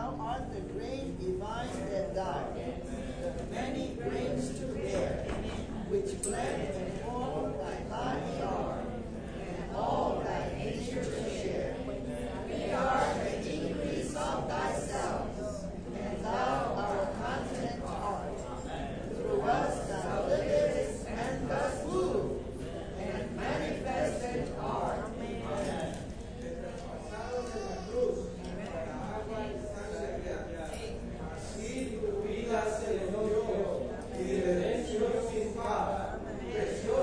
Thou art the grain divine that died, the many grains to bear, which bled and formed thy body are, and all thy nature share. We are the increase of thyself, and thou our content art. Through us thou livest and dost move, and manifested art. Amen. Vida se le dio y redención sin par,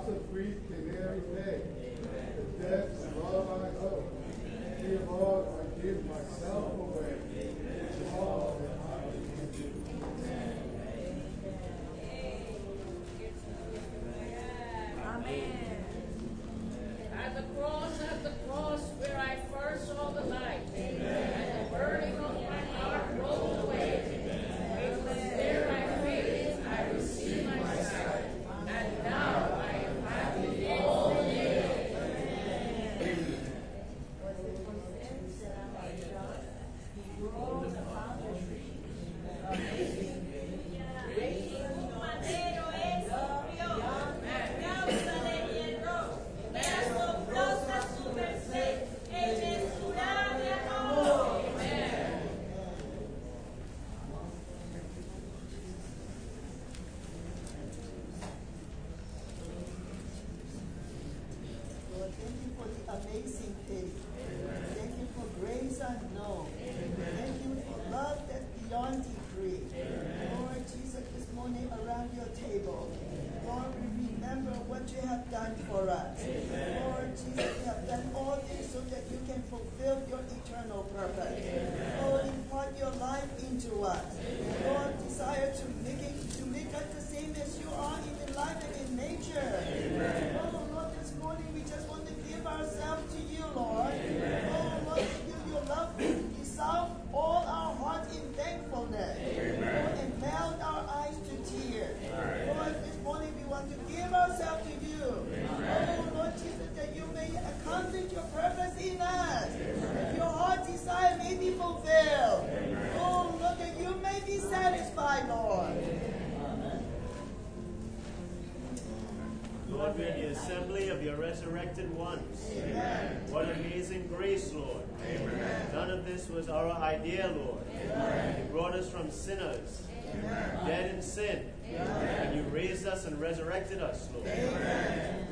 of grief can ne'er repay. The debts of love I owe. Dear Lord, I give myself away. All that I can do. Amen. At the cross where I first saw the light, and the burning of my heart rolled away. It was there I faded, I received my sight, and now I am happy all the day. Lord, thank you for the amazing faith. Thank you for grace unknown. Thank you for love that's beyond degree. Lord Jesus, this morning around your table, Lord, we remember what you have done for us. Lord Jesus, you have done all this so that you can fulfill your eternal purpose. Lord, impart your life into us. Lord, desire to make us the same as you are in life and in nature. Oh, Lord, this morning we just want to give ourselves to you, Lord. Oh, Lord, to give your love, dissolve all our hearts in thankfulness. Lord, and melt our eyes to tears. Lord, this morning we want to give ourselves to you. Oh, Lord Jesus, that you may accomplish your purpose in us. That your heart desire may be fulfilled. Oh, Lord, that you may be satisfied, Lord. Lord, we're the assembly of your resurrected ones. Amen. What amazing grace, Lord. Amen. None of this was our idea, Lord. Amen. You brought us from sinners, dead in sin, and you raised us and resurrected us, Lord. Amen.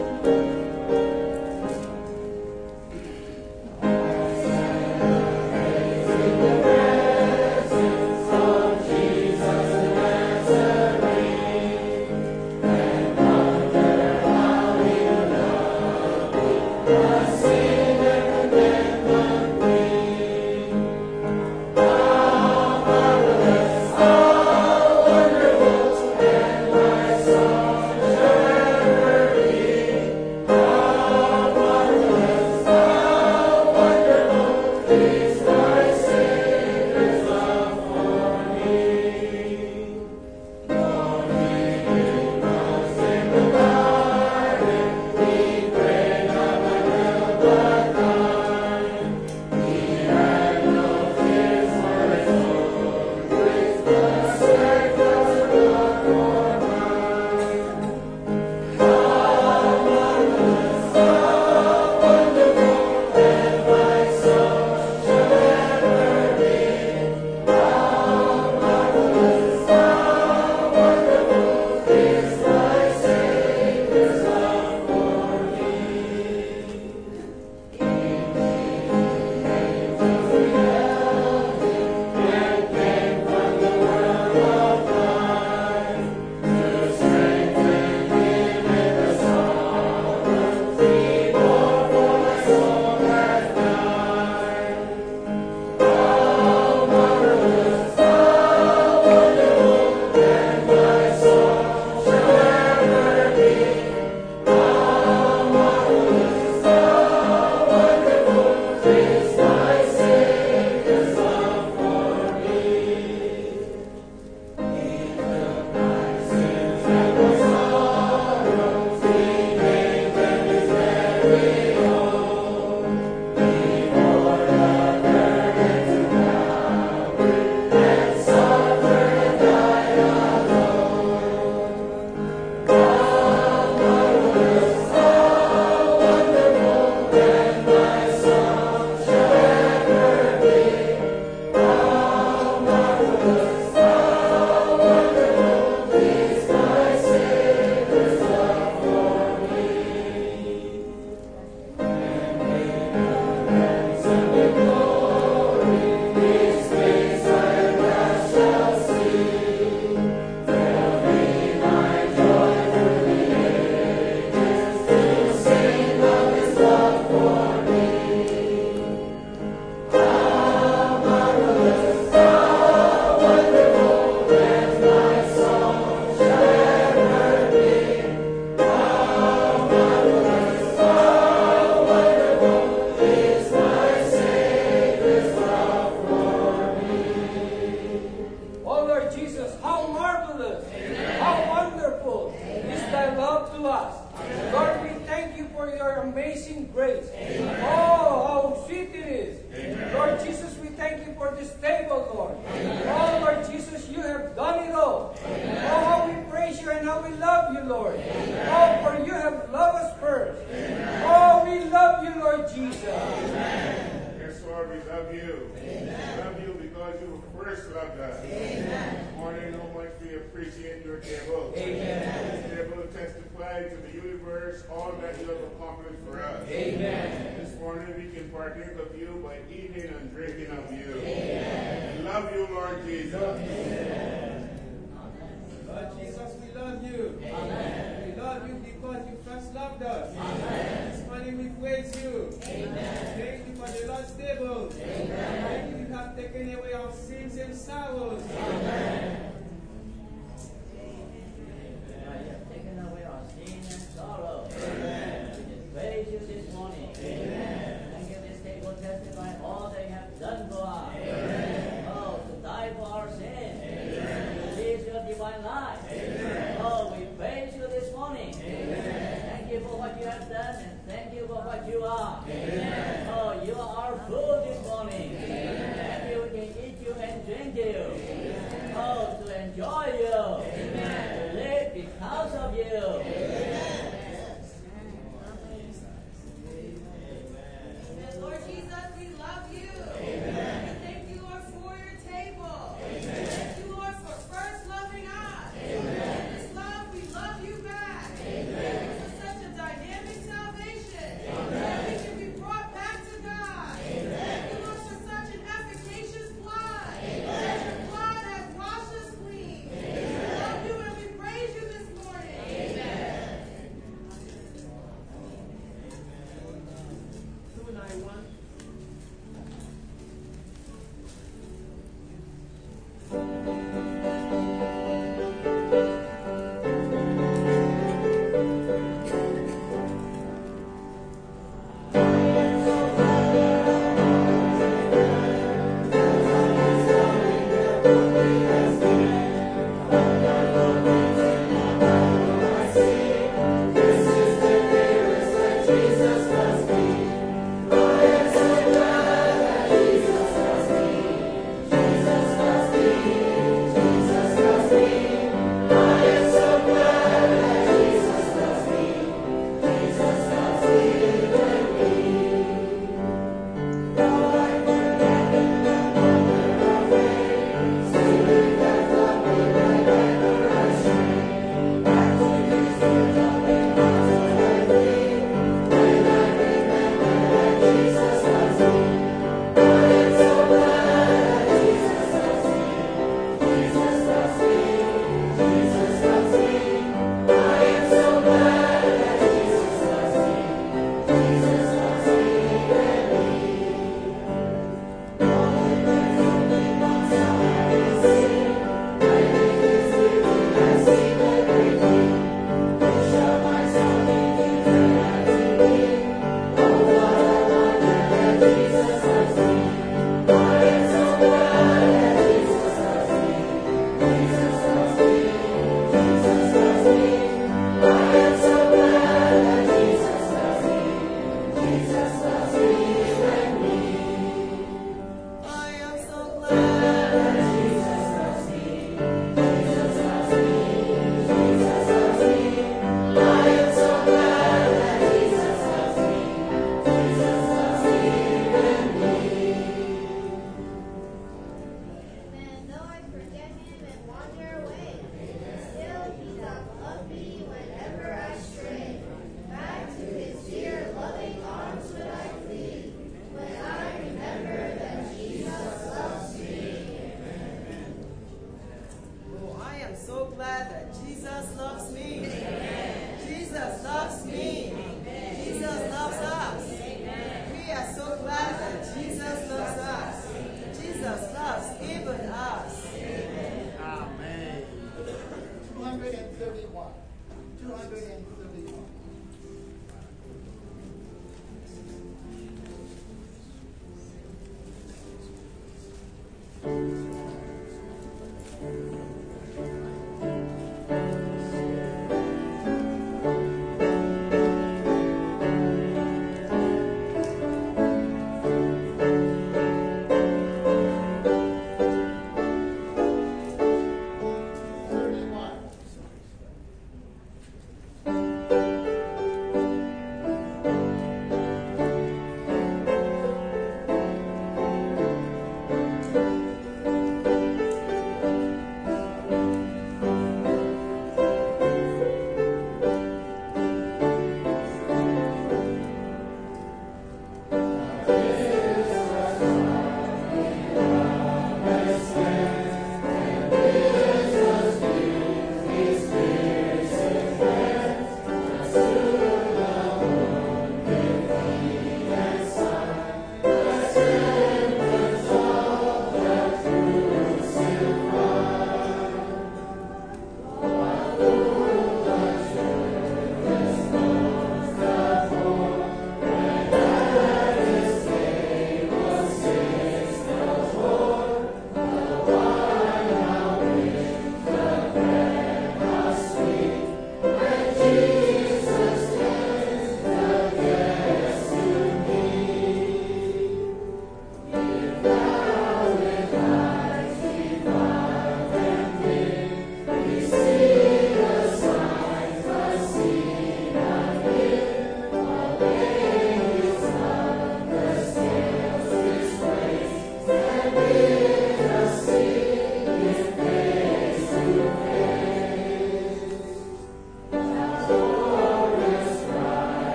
Amen. love you. Amen. We love you because you first loved us. Amen. This morning, how much we appreciate your table. Amen. This table testify to the universe all that you have accomplished for us. Amen. This morning, we can partake of you by eating and drinking of you. Amen. We love you, Lord Jesus. Amen. Lord Jesus, we love you. Amen. We love you because you first loved us. Amen. This morning we praise you. Amen. Thank you for the Lord's table. Amen. Thank you, you have taken away our sins and sorrows. Amen. You have taken away our sin and sorrow. Amen. We just praise you this morning. Amen. Thank you, this table testify all that you have done for us. Amen. Oh, to die for our sins. Amen. To release your divine life. Amen. Oh, we praise you this morning. Amen. Thank you for what you have done and thank you for what you are. Amen. Oh, you are our food this morning. Amen. Thank you, we can eat you and drink you. Amen. Oh, to enjoy you. Amen. To live because of you. Amen. Lord Jesus, we love you. Amen. We thank you, Lord, for your table. Amen. Thank you, Lord, for first loving us. Amen. In this love, we love you back. Amen. This is such a dynamic salvation. Amen. That we can be brought back to God. Amen. Thank you, Lord, for such an efficacious blood. Amen. That your blood has washed us clean. Amen. We love you and we praise you this morning. Amen. 291.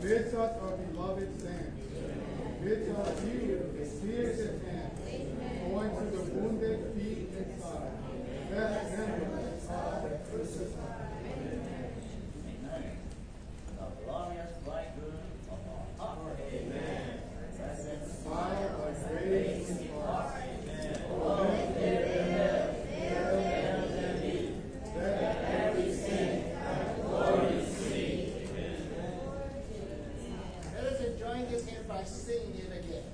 Amidst us our beloved stands. Amidst us you, the tears at hand, going to the wounded feet and side. Best members of the crucified. Amen. The glorious bridegroom of our heart. Amen. Present Smile of grace and heart. Oh, there that every sin and glory see. Let us enjoy this hymn by singing it again.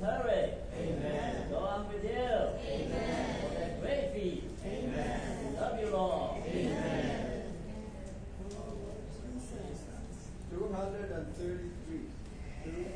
courage. Amen. Go on with you. Amen. For that great feat. Amen. We love you, Lord. Amen. 233. 233.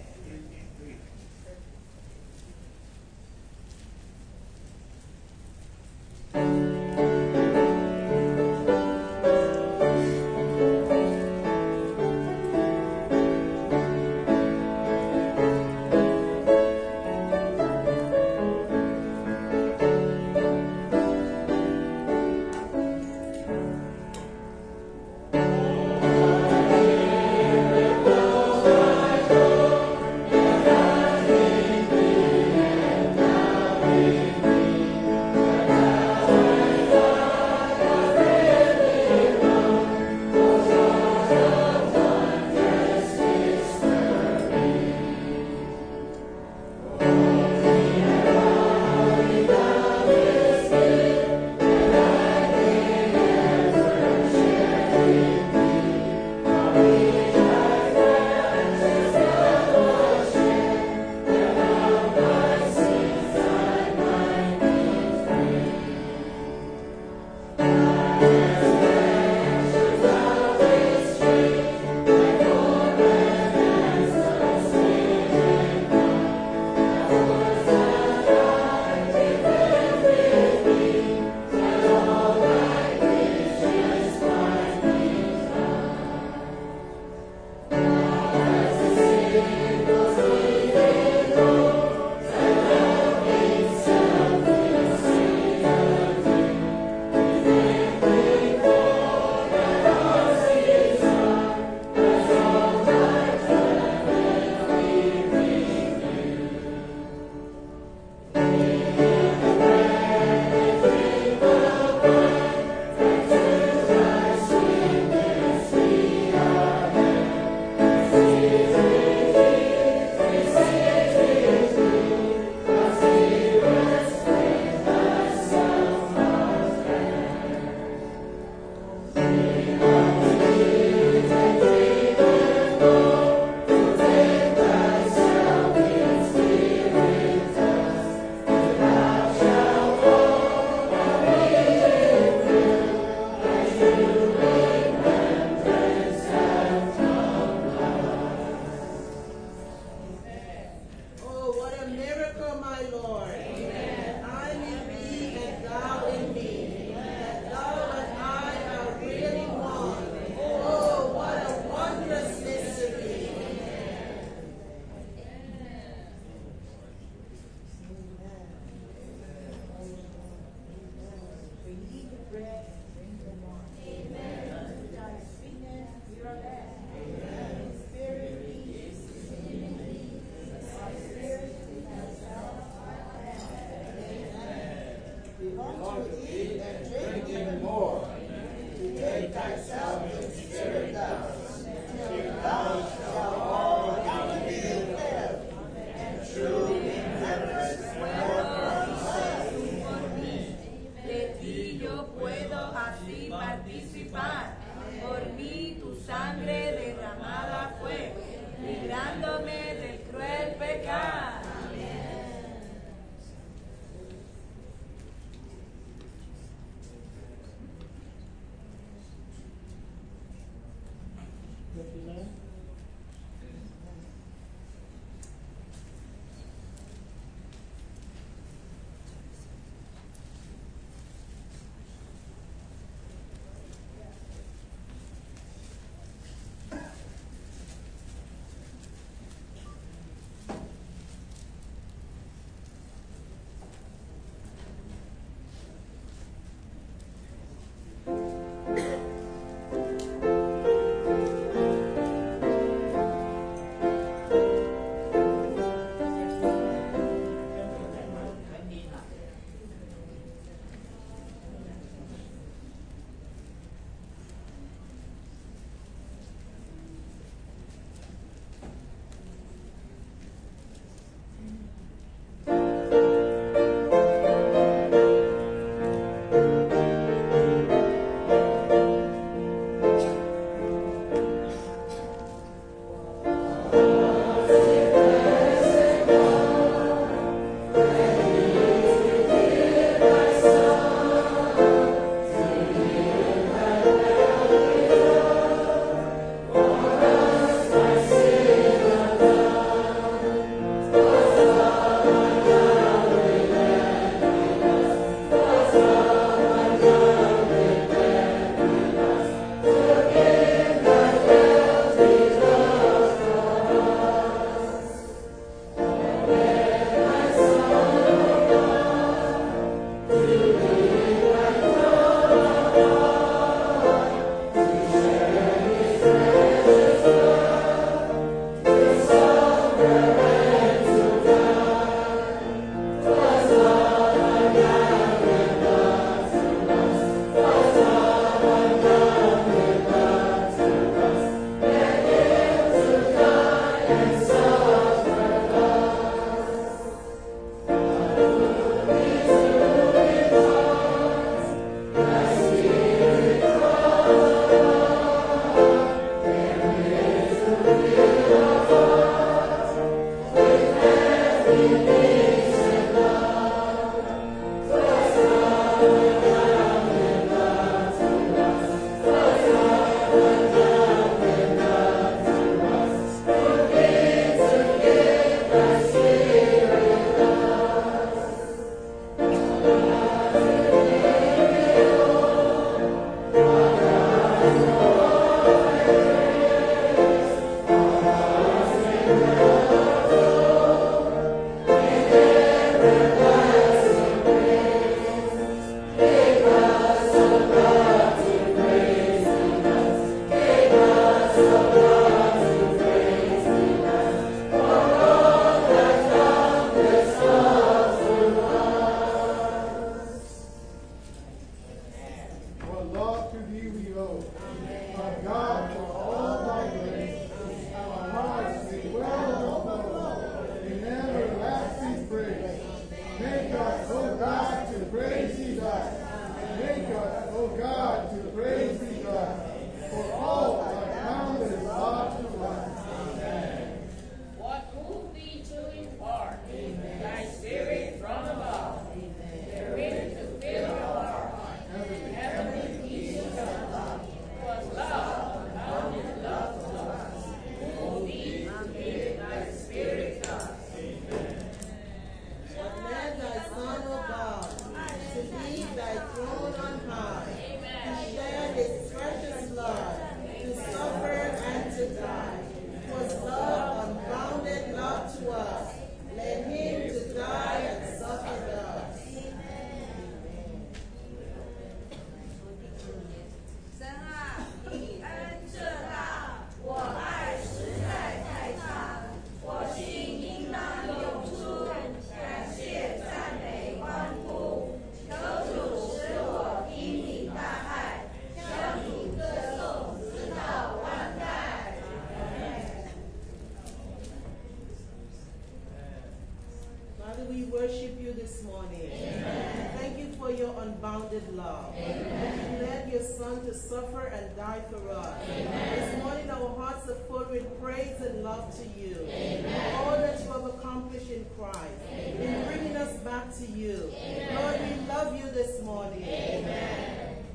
worship you this morning. Amen. Thank you for your unbounded love. Amen. You led your son to suffer and die for us. Amen. This morning our hearts are full with praise and love to you. Amen. All that you have accomplished in Christ. Amen. In bringing us back to you. Amen. Lord, we love you this morning. Amen.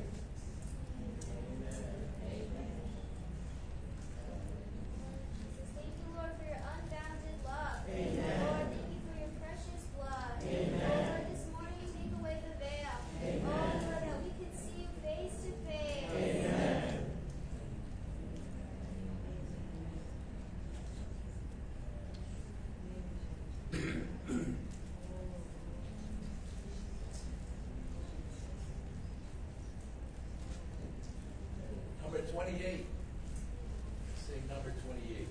Number 28. Sing number 28.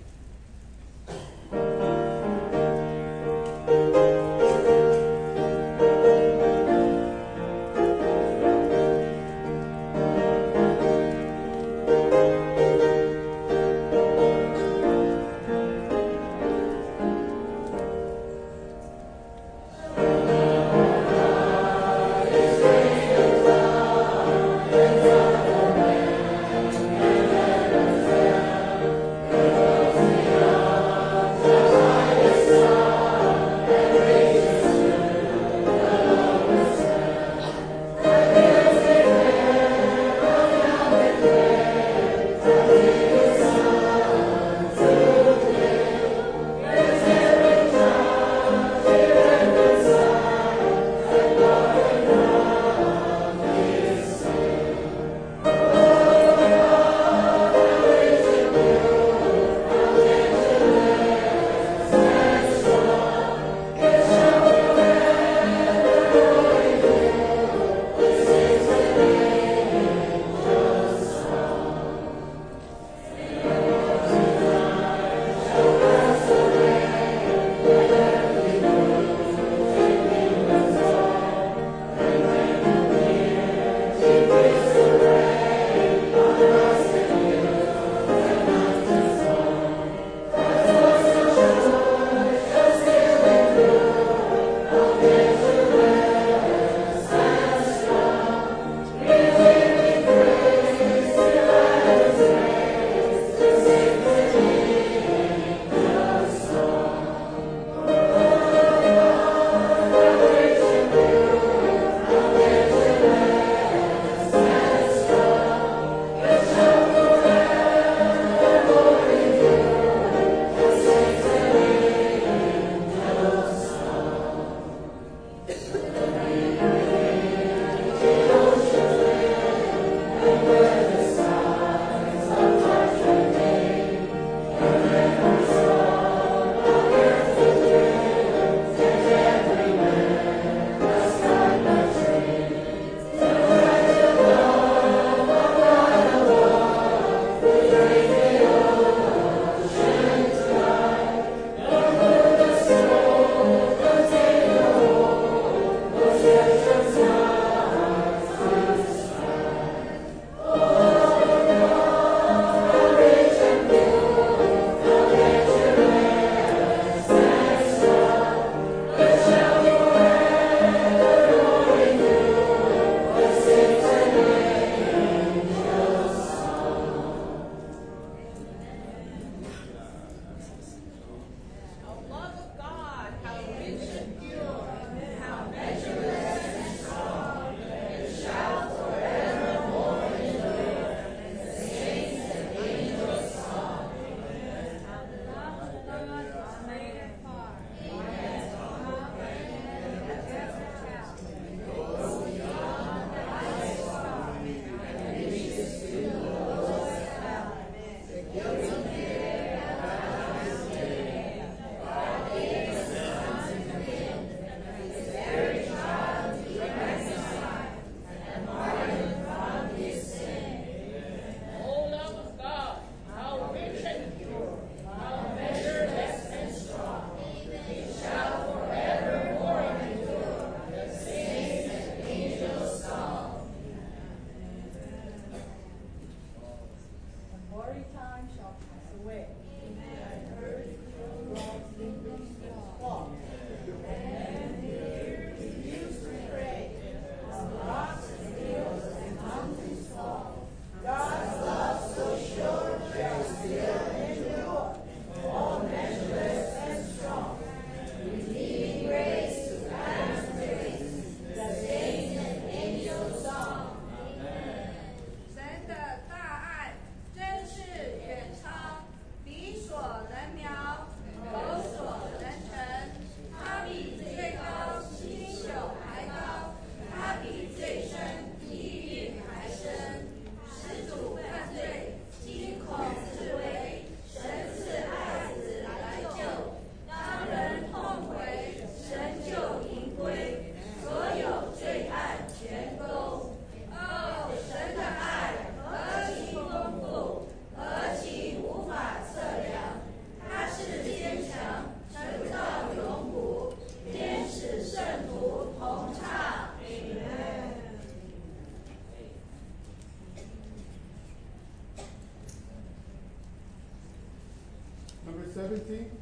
Amen. 17.